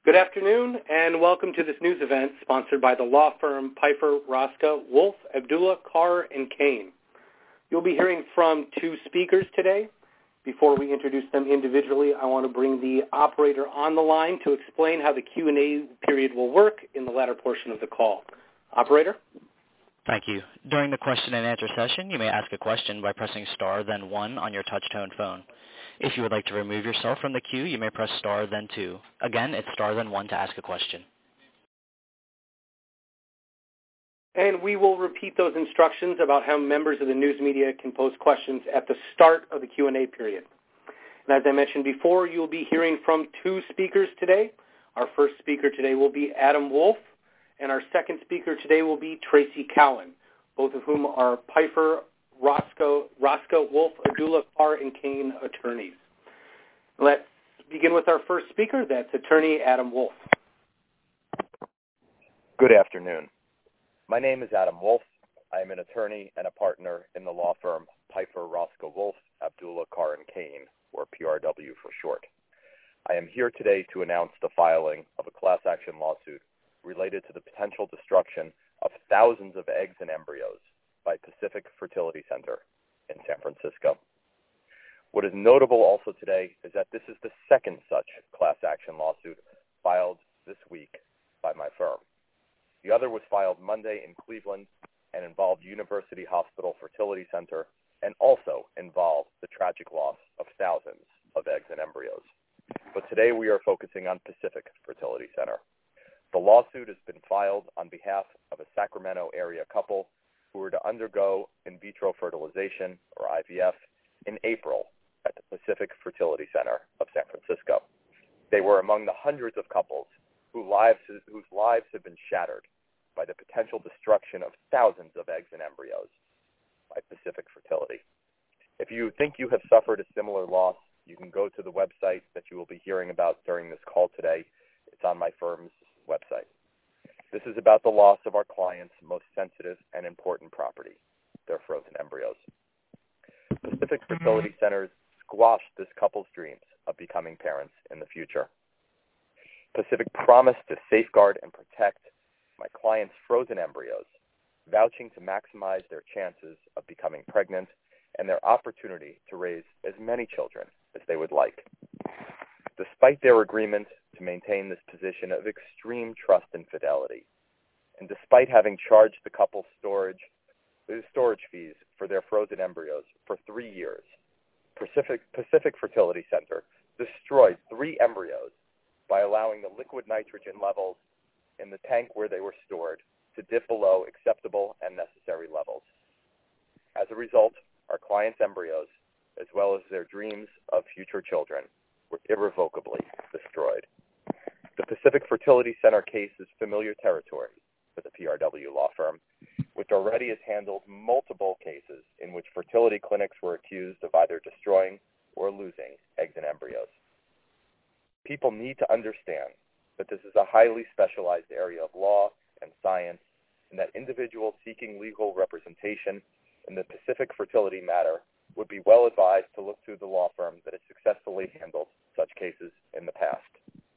Good afternoon, and welcome to this news event sponsored by the law firm Piper, Rosca, Wolf, Abdullah, Carr, and Kane. You'll be hearing from two speakers today. Before we introduce them individually, I want to bring the operator on the line to explain how the Q&A period will work in the latter portion of the call. Operator? Thank you. During the question and answer session, you may ask a question by pressing star then 1 on your touch-tone phone. If you would like to remove yourself from the queue, you may press star then 2. Again, it's star then 1 to ask a question. And we will repeat those instructions about how members of the news media can pose questions at the start of the Q&A period. And as I mentioned before, you'll be hearing from two speakers today. Our first speaker today will be Adam Wolf, and our second speaker today will be Tracy Cowan, both of whom are Piper, Rosca, Wolf, Abdullah, Carr, and Kane attorneys. Let's begin with our first speaker. That's attorney Adam Wolf. Good afternoon. My name is Adam Wolf. I am an attorney and a partner in the law firm Piper, Rosca, Wolf, Abdullah, Carr, and Kane, or PRW for short. I am here today to announce the filing of a class action lawsuit related to the potential destruction of thousands of eggs and embryos by Pacific Fertility Center in San Francisco. What is notable also today is that this is the second such class action lawsuit filed this week by my firm. The other was filed Monday in Cleveland and involved University Hospital Fertility Center and also involved the tragic loss of thousands of eggs and embryos. But today we are focusing on Pacific Fertility Center. The lawsuit has been filed on behalf of a Sacramento area couple who were to undergo in vitro fertilization, or IVF, in April at the Pacific Fertility Center of San Francisco. They were among the hundreds of couples whose lives have been shattered by the potential destruction of thousands of eggs and embryos by Pacific Fertility. If you think you have suffered a similar loss, you can go to the website that you will be hearing about during this call today. It's on my firm's website. This is about the loss of our clients' most sensitive and important property, their frozen embryos. Pacific Fertility Centers squashed this couple's dreams of becoming parents in the future. Pacific promised to safeguard and protect my clients' frozen embryos, vouching to maximize their chances of becoming pregnant and their opportunity to raise as many children as they would like. Despite their agreement to maintain this position of extreme trust and fidelity, and despite having charged the couple storage fees for their frozen embryos for 3 years, Pacific Fertility Center destroyed 3 embryos by allowing the liquid nitrogen levels in the tank where they were stored to dip below acceptable and necessary levels. As a result, our clients' embryos, as well as their dreams of future children, were irrevocably destroyed. The Pacific Fertility Center case is familiar territory for the PRW law firm, which already has handled multiple cases in which fertility clinics were accused of either destroying or losing eggs and embryos. People need to understand that this is a highly specialized area of law and science, and that individuals seeking legal representation in the Pacific Fertility matter would be well advised to look to the law firm that has successfully handled such cases in the past.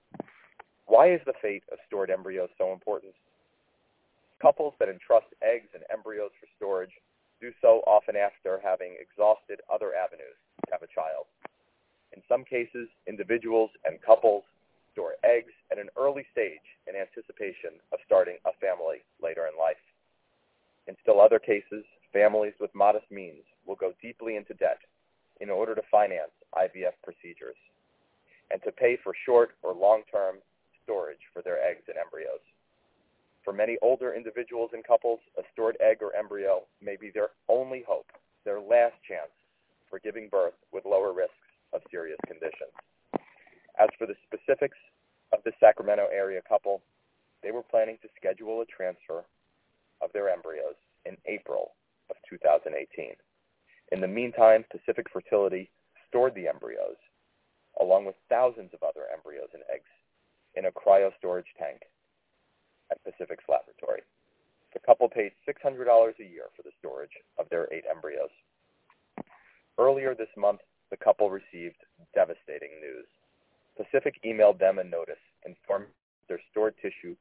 Why is the fate of stored embryos so important? Couples that entrust eggs and embryos for storage do so often after having exhausted other avenues to have a child. In some cases, individuals and couples store eggs at an early stage in anticipation of starting a family later in life. In still other cases, families with modest means will go deeply into debt in order to finance IVF procedures and to pay for short or long-term storage for their eggs and embryos. For many older individuals and couples, a stored egg or embryo may be their only hope, their last chance for giving birth with lower risks of serious conditions. As for the specifics of the Sacramento area couple, they were planning to schedule a transfer of their embryos in April of 2018. In the meantime, Pacific Fertility stored the embryos, along with thousands of other embryos and eggs, in a cryo storage tank at Pacific's laboratory. The couple paid $600 a year for the storage of their 8 embryos. Earlier this month, the couple received devastating news. Pacific emailed them a notice informing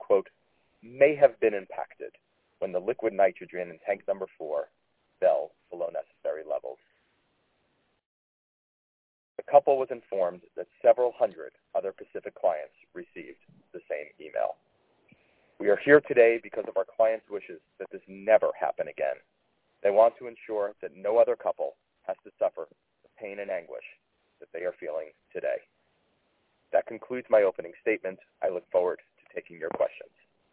quote, may have been impacted when the liquid nitrogen in tank number 4 fell below necessary levels. The couple was informed that several hundred other Pacific clients received the same email. We are here today because of our clients' wishes that this never happen again. They want to ensure that no other couple has to suffer the pain and anguish that they are feeling today. That concludes my opening statement. I look forward to taking your questions.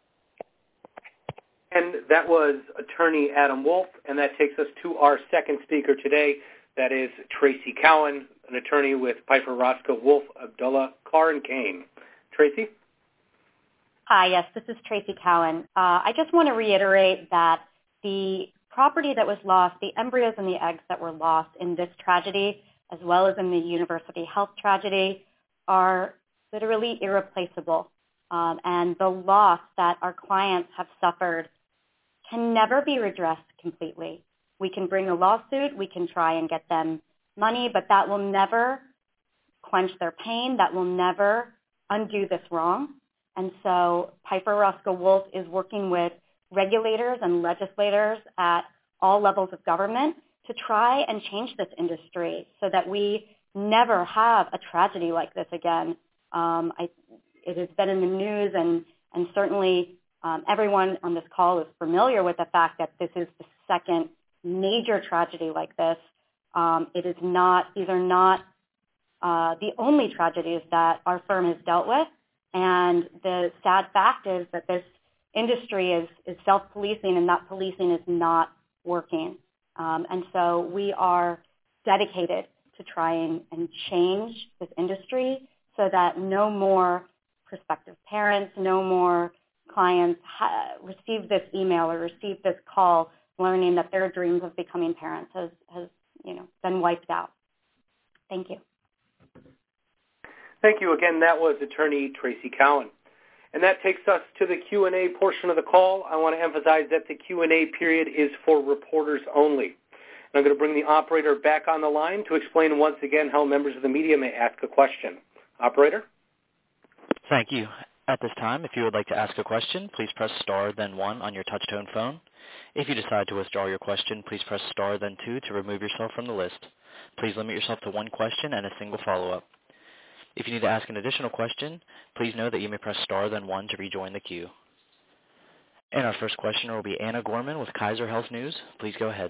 And that was Attorney Adam Wolf, and that takes us to our second speaker today. That is Tracy Cowan, an attorney with Piper Roscoe Wolf, Abdullah, Carr & Kane. Tracy? Hi, yes, this is Tracy Cowan. I just want to reiterate that the property that was lost, the embryos and the eggs that were lost in this tragedy, as well as in the University Health tragedy, are literally irreplaceable. And the loss that our clients have suffered can never be redressed completely. We can bring a lawsuit, we can try and get them money, but that will never quench their pain, that will never undo this wrong. And so Piper Roscoe Wolf is working with regulators and legislators at all levels of government to try and change this industry so that we never have a tragedy like this again. It has been in the news, and certainly everyone on this call is familiar with the fact that this is the second major tragedy like this. These are not the only tragedies that our firm has dealt with. And the sad fact is that this industry is self-policing, and that policing is not working. And so we are dedicated to trying and change this industry so that no more prospective parents, no more clients receive this email or receive this call learning that their dreams of becoming parents has been wiped out. Thank you. Thank you again. That was Attorney Tracy Cowan. And that takes us to the Q&A portion of the call. I want to emphasize that the Q&A period is for reporters only. And I'm going to bring the operator back on the line to explain once again how members of the media may ask a question. Operator? Thank you. At this time, if you would like to ask a question, please press star then 1 on your touch-tone phone. If you decide to withdraw your question, please press star then 2 to remove yourself from the list. Please limit yourself to one question and a single follow-up. If you need to ask an additional question, please know that you may press star then 1 to rejoin the queue. And our first questioner will be Anna Gorman with Kaiser Health News. Please go ahead.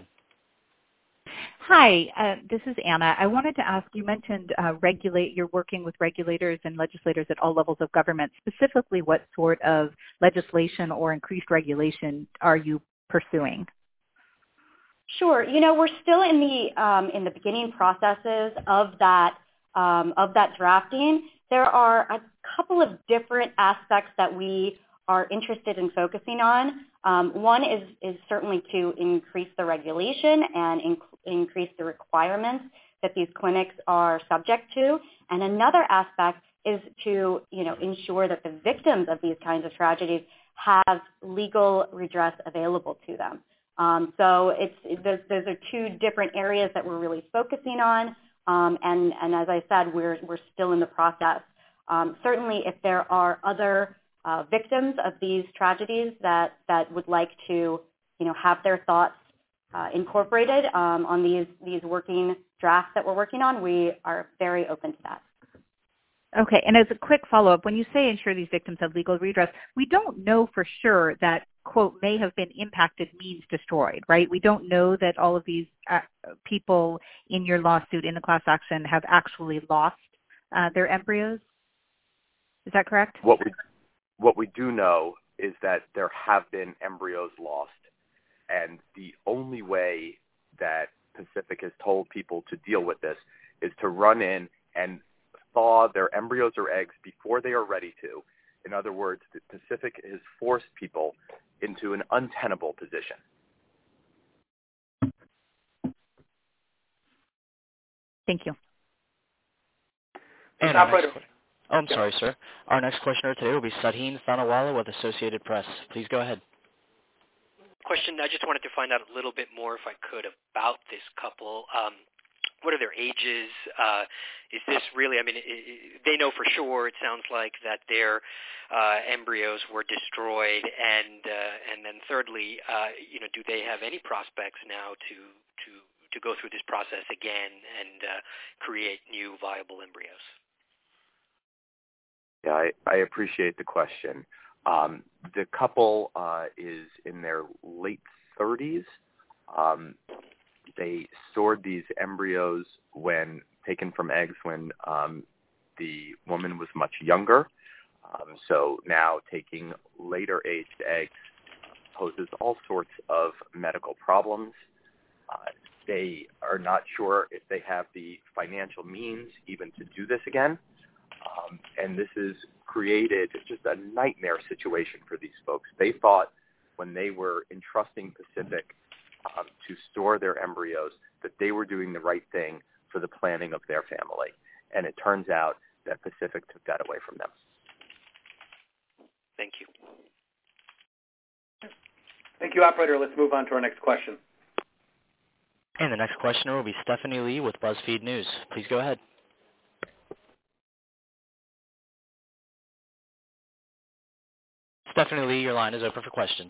Hi, this is Anna. I wanted to ask, you mentioned you're working with regulators and legislators at all levels of government. Specifically, what sort of legislation or increased regulation are you pursuing? Sure. We're still in the beginning processes of that drafting. There are a couple of different aspects that we are interested in focusing on. One is certainly to increase the regulation and increase the requirements that these clinics are subject to. And another aspect is to ensure that the victims of these kinds of tragedies have legal redress available to them. So those are two different areas that we're really focusing on. And as I said, we're still in the process. Certainly, if there are other victims of these tragedies that would like to, have their thoughts incorporated on these working drafts that we're working on, we are very open to that. Okay, and as a quick follow-up, when you say ensure these victims have legal redress, we don't know for sure that, quote, may have been impacted means destroyed, right? We don't know that all of these people in your lawsuit, in the class action, have actually lost their embryos. Is that correct? What we do know is that there have been embryos lost, and the only way that Pacific has told people to deal with this is to run in and thaw their embryos or eggs before they are ready to. In other words, the Pacific has forced people into an untenable position. Thank you. And I'm sorry, sir. Our next questioner today will be Sadheen Thanawala with Associated Press. Please go ahead. Question, I just wanted to find out a little bit more, if I could, about this couple. what are their ages? Is this really? I mean, they know for sure. It sounds like that their embryos were destroyed, and then thirdly, do they have any prospects now to go through this process again and create new viable embryos? Yeah, I appreciate the question. The couple is in their late 30s. They stored these embryos when taken from eggs when the woman was much younger. So now taking later aged eggs poses all sorts of medical problems. They are not sure if they have the financial means even to do this again. And this has created just a nightmare situation for these folks. They thought when they were entrusting Pacific to store their embryos that they were doing the right thing for the planning of their family. And it turns out that Pacific took that away from them. Thank you. Thank you, operator. Let's move on to our next question. And the next questioner will be Stephanie Lee with BuzzFeed News. Please go ahead. Stephanie Lee, your line is open for questions.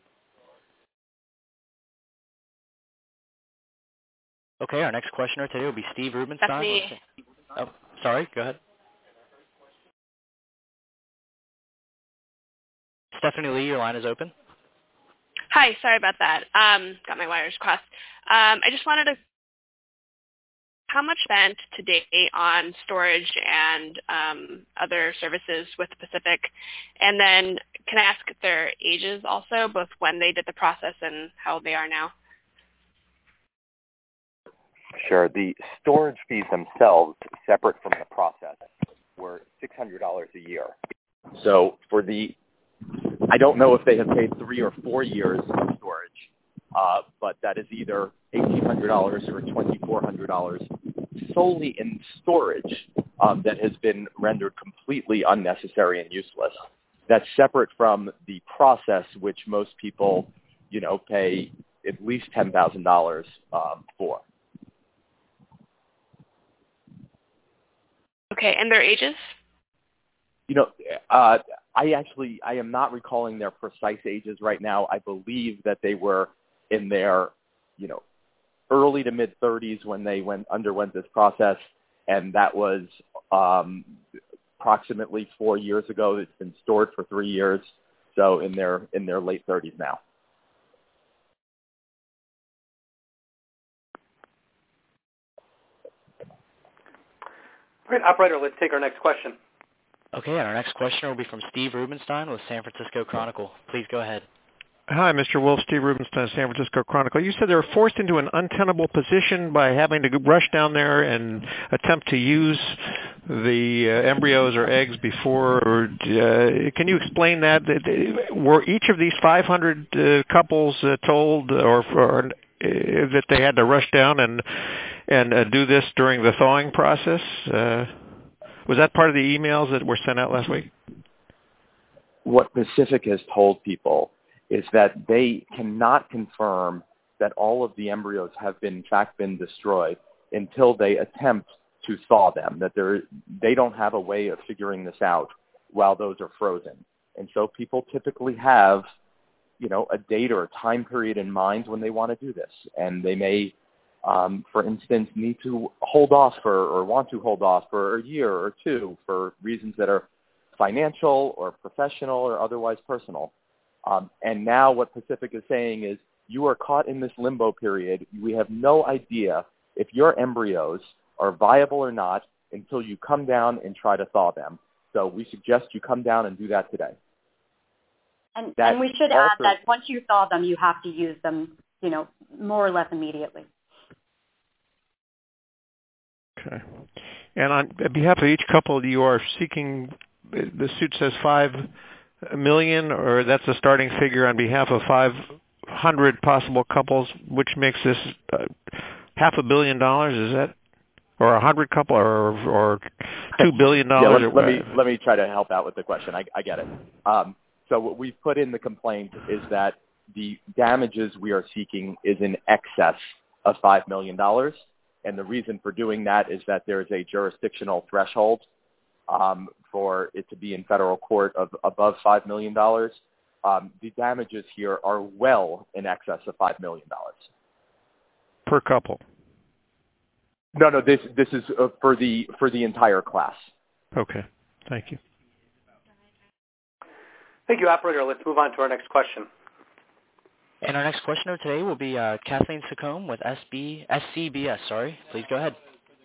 Okay, our next questioner today will be Steve Rubenstein. Stephanie. Oh, sorry, go ahead. Stephanie Lee, your line is open. Hi, sorry about that. Got my wires crossed. I just wanted to, how much spent to date on storage and other services with Pacific? And then can I ask their ages also, both when they did the process and how they are now? Sure. The storage fees themselves, separate from the process, were $600 a year. So for I don't know if they have paid 3 or 4 years of storage, but that is either $1,800 or $2,400 solely in storage that has been rendered completely unnecessary and useless. That's separate from the process, which most people, pay at least $10,000 for. Okay, and their ages? I am not recalling their precise ages right now. I believe that they were in their, early to mid 30s when they underwent this process, and that was approximately 4 years ago. It's been stored for 3 years, so in their late 30s now. Great, operator. Let's take our next question. Okay, and our next questioner will be from Steve Rubenstein with San Francisco Chronicle. Please go ahead. Hi, Mr. Wolf. Steve Rubenstein, San Francisco Chronicle. You said they were forced into an untenable position by having to rush down there and attempt to use the embryos or eggs before. Can you explain that? Were each of these 500 couples told or that they had to rush down and do this during the thawing process? Was that part of the emails that were sent out last week? What Pacific has told people is that they cannot confirm that all of the embryos have in fact been destroyed until they attempt to thaw them, that they don't have a way of figuring this out while those are frozen. And so people typically have, a date or a time period in mind when they want to do this. And they may, for instance, need to hold off or want to hold off for a year or two for reasons that are financial or professional or otherwise personal. And now what Pacific is saying is you are caught in this limbo period. We have no idea if your embryos are viable or not until you come down and try to thaw them. So we suggest you come down and do that today. And we should add that once you thaw them, you have to use them, more or less immediately. Okay. And on behalf of each couple, you are seeking, the suit says $5 million, or that's a starting figure on behalf of 500 possible couples, which makes this $500 million, is that? Or 100 couple, or $2 billion? Yeah, let me try to help out with the question. I get it. So what we've put in the complaint is that the damages we are seeking is in excess of $5 million. And the reason for doing that is that there is a jurisdictional threshold for it to be in federal court of above $5 million. The damages here are well in excess of $5 million. Per couple? No, this is for the entire class. Okay, thank you. Thank you, operator. Let's move on to our next question. And our next questioner today will be Kathleen Secombe with SCBS. Please go ahead.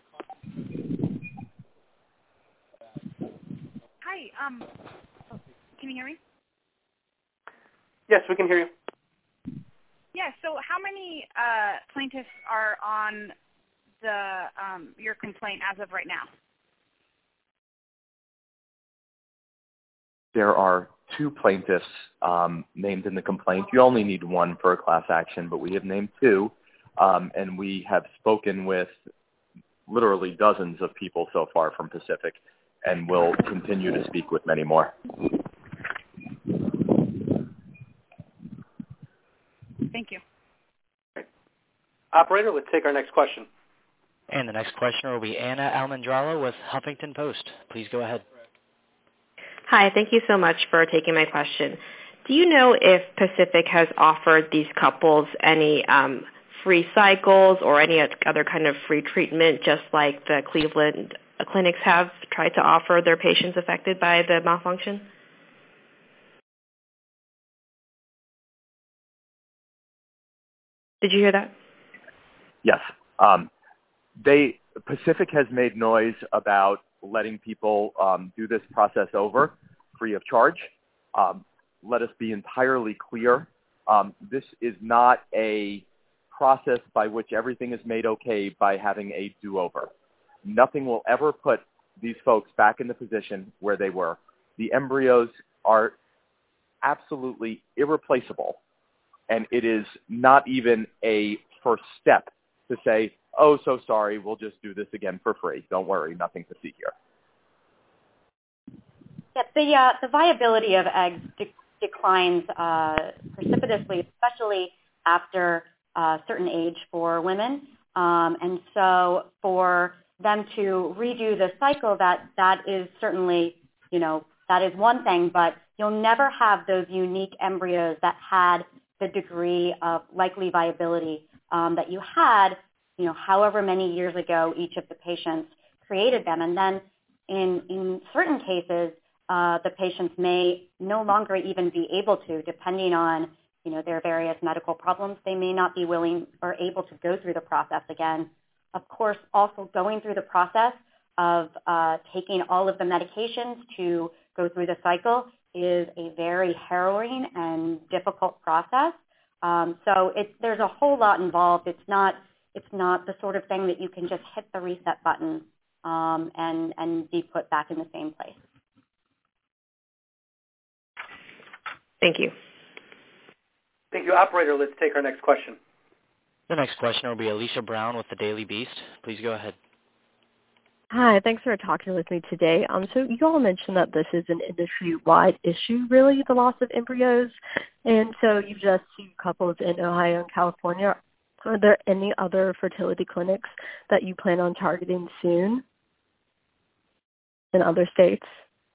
Hi. Can you hear me? Yes, we can hear you. Yeah. So, how many plaintiffs are on your complaint as of right now? There are 2 plaintiffs named in the complaint. You only need 1 for a class action, but we have named 2, and we have spoken with literally dozens of people so far from Pacific, and will continue to speak with many more. Thank you. Operator, let's take our next question. And the next questioner will be Anna Almendrala with Huffington Post. Please go ahead. Hi, thank you so much for taking my question. Do you know if Pacific has offered these couples any free cycles or any other kind of free treatment, just like the Cleveland clinics have tried to offer their patients affected by the malfunction? Did you hear that? Yes. Pacific has made noise about letting people do this process over free of charge. Let us be entirely clear. This is not a process by which everything is made okay by having a do-over. Nothing will ever put these folks back in the position where they were. The embryos are absolutely irreplaceable, and it is not even a first step to say, oh, so sorry, we'll just do this again for free. Don't worry, nothing to see here. Yeah, the viability of eggs declines precipitously, especially after a certain age for women. And so for them to redo the cycle, that is certainly, that is one thing, but you'll never have those unique embryos that had the degree of likely viability that you had, however many years ago each of the patients created them. And then in certain cases, the patients may no longer even be able to, depending on, their various medical problems, they may not be willing or able to go through the process again. Of course, also going through the process of taking all of the medications to go through the cycle is a very harrowing and difficult process. So there's a whole lot involved. It's not the sort of thing that you can just hit the reset button and be put back in the same place. Thank you. Thank you, operator. Let's take our next question. The next question will be Alicia Brown with the Daily Beast. Please go ahead. Hi, thanks for talking with me today. So you all mentioned that this is an industry-wide issue, really, the loss of embryos. And so you've just seen couples in Ohio and California. Are there any other fertility clinics that you plan on targeting soon in other states?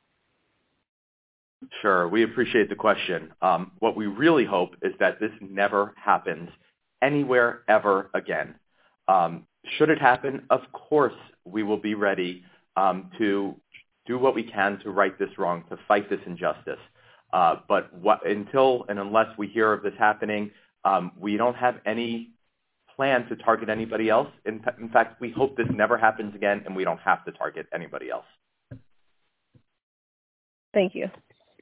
Sure. We appreciate the question. What we really hope is that this never happens anywhere ever again. Should it happen, of course we will be ready to do what we can to right this wrong, to fight this injustice. But until and unless we hear of this happening, we don't have any plan to target anybody else. In fact, we hope this never happens again and we don't have to target anybody else. Thank you.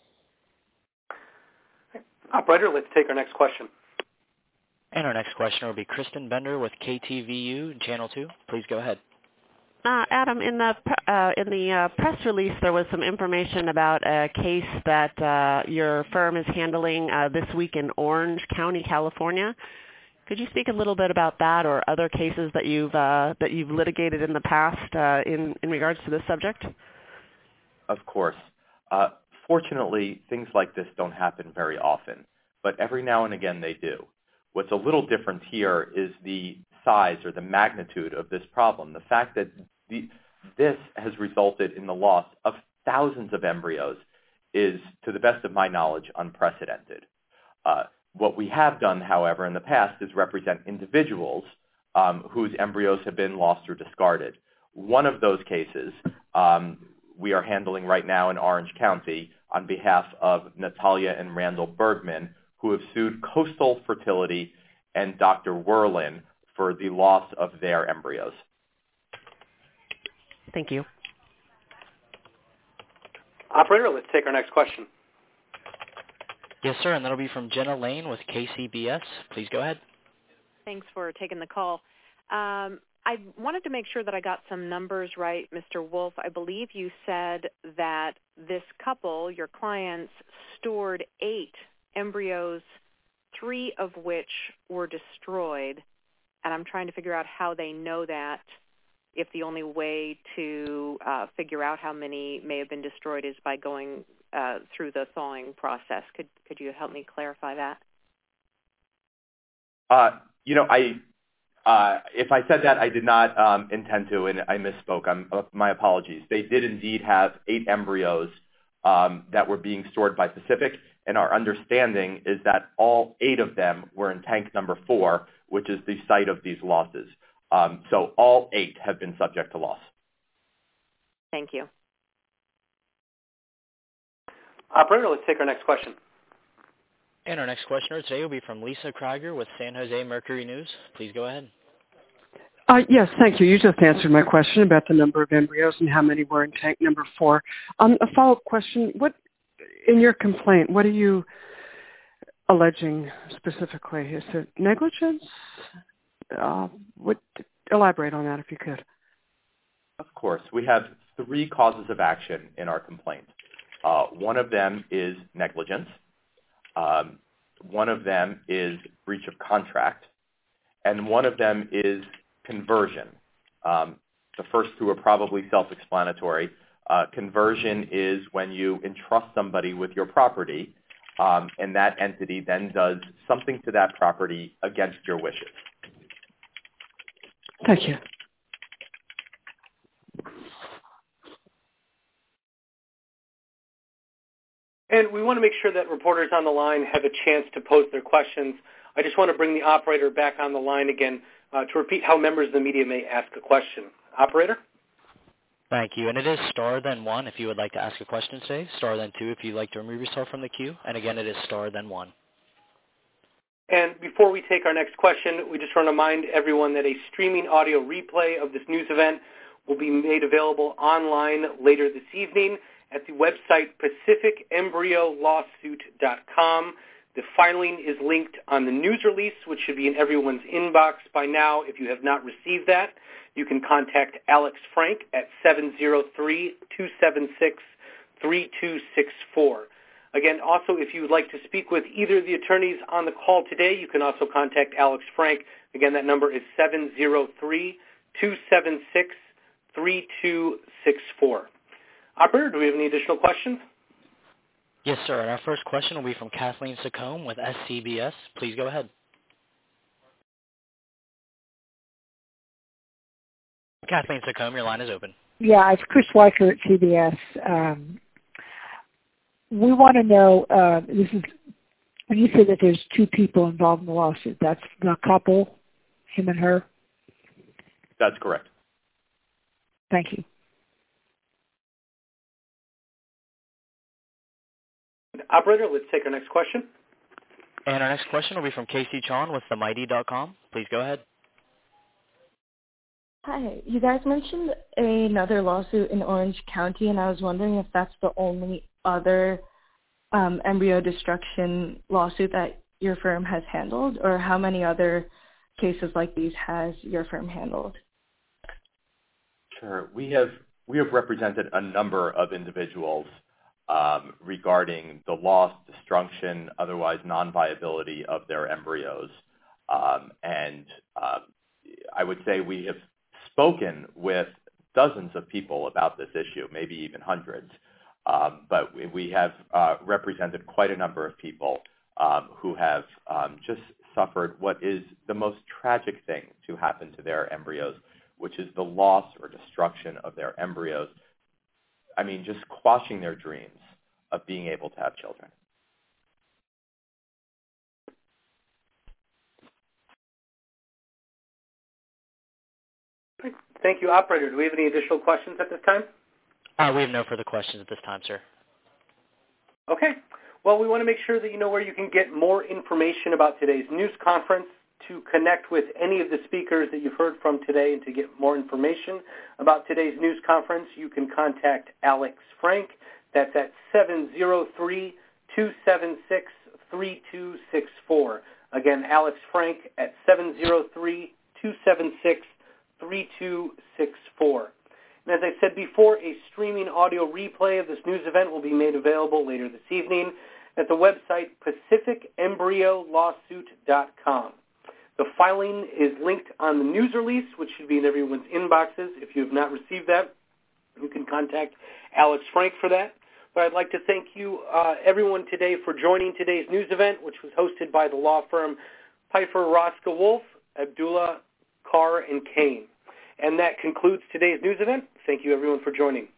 Operator, let's take our next question. And our next question will be Kristen Bender with KTVU Channel 2. Please go ahead. Adam, in the press release, there was some information about a case that your firm is handling this week in Orange County, California. Could you speak a little bit about that or other cases that you've litigated in the past in regards to this subject? Of course. Fortunately, things like this don't happen very often, but every now and again they do. What's a little different here is the size or the magnitude of this problem. The fact that this has resulted in the loss of thousands of embryos is, to the best of my knowledge, unprecedented. What we have done, however, in the past is represent individuals whose embryos have been lost or discarded. One of those cases we are handling right now in Orange County on behalf of Natalia and Randall Bergman, who have sued Coastal Fertility and Dr. Werlin for the loss of their embryos. Thank you. Operator, let's take our next question. Yes, sir, and that'll be from Jenna Lane with KCBS. Please go ahead. Thanks for taking the call. I wanted to make sure that I got some numbers right, Mr. Wolf. I believe you said that this couple, your clients, stored 8 embryos, 3 of which were destroyed, and I'm trying to figure out how they know that, if the only way to figure out how many may have been destroyed is by going through the thawing process. Could you help me clarify that? If I said that, I did not intend to, and I misspoke. My apologies. They did indeed have 8 embryos that were being stored by Pacific, and our understanding is that all 8 of them were in tank number 4, which is the site of these losses. So all 8 have been subject to loss. Thank you. Operator, let's take our next question. And our next questioner today will be from Lisa Krieger with San Jose Mercury News. Please go ahead. Yes, thank you. You just answered my question about the number of embryos and how many were in tank number 4. A follow-up question, in your complaint, what are you alleging specifically? Is it negligence? Elaborate on that if you could. Of course. We have 3 causes of action in our complaint. One of them is negligence. One of them is breach of contract. And one of them is conversion. The first 2 are probably self-explanatory. Conversion is when you entrust somebody with your property, and that entity then does something to that property against your wishes. Thank you. And we want to make sure that reporters on the line have a chance to pose their questions. I just want to bring the operator back on the line again to repeat how members of the media may ask a question. Operator? Thank you. And it is star then 1 if you would like to ask a question today, star then 2 if you'd like to remove yourself from the queue, and again, it is star then 1. And before we take our next question, we just want to remind everyone that a streaming audio replay of this news event will be made available online later this evening at the website pacificembryolawsuit.com. The filing is linked on the news release, which should be in everyone's inbox by now. If you have not received that, you can contact Alex Frank at 703-276-3264. Again, also, if you would like to speak with either of the attorneys on the call today, you can also contact Alex Frank. Again, that number is 703-276-3264. Operator, do we have any additional questions? Yes, sir. And our first question will be from Kathleen Saccone with SCBS. Please go ahead. Kathleen Saccone, your line is open. Yeah, it's Chris Weicker at CBS. We want to know, this is when you say that there's 2 people involved in the lawsuit, that's the couple, him and her? That's correct. Thank you. Operator, let's take our next question. And our next question will be from Casey Chon with themighty.com. Please go ahead. Hi. You guys mentioned another lawsuit in Orange County, and I was wondering if that's the only other embryo destruction lawsuit that your firm has handled, or how many other cases like these has your firm handled? Sure. We have represented a number of individuals regarding the loss, destruction, otherwise non-viability of their embryos. And I would say we have spoken with dozens of people about this issue, maybe even hundreds. But we have represented quite a number of people who have just suffered what is the most tragic thing to happen to their embryos, which is the loss or destruction of their embryos. I mean, just quashing their dreams of being able to have children. Thank you, operator. Do we have any additional questions at this time? We have no further questions at this time, sir. Okay. Well, we want to make sure that you know where you can get more information about today's news conference. To connect with any of the speakers that you've heard from today and to get more information about today's news conference, you can contact Alex Frank. That's at 703-276-3264. Again, Alex Frank at 703-276-3264. And as I said before, a streaming audio replay of this news event will be made available later this evening at the website pacificembryolawsuit.com. The filing is linked on the news release, which should be in everyone's inboxes. If you have not received that, you can contact Alex Frank for that. But I'd like to thank you, everyone, today for joining today's news event, which was hosted by the law firm Pifer Roscoe Wolf, Abdullah, Carr, and Kane. And that concludes today's news event. Thank you, everyone, for joining.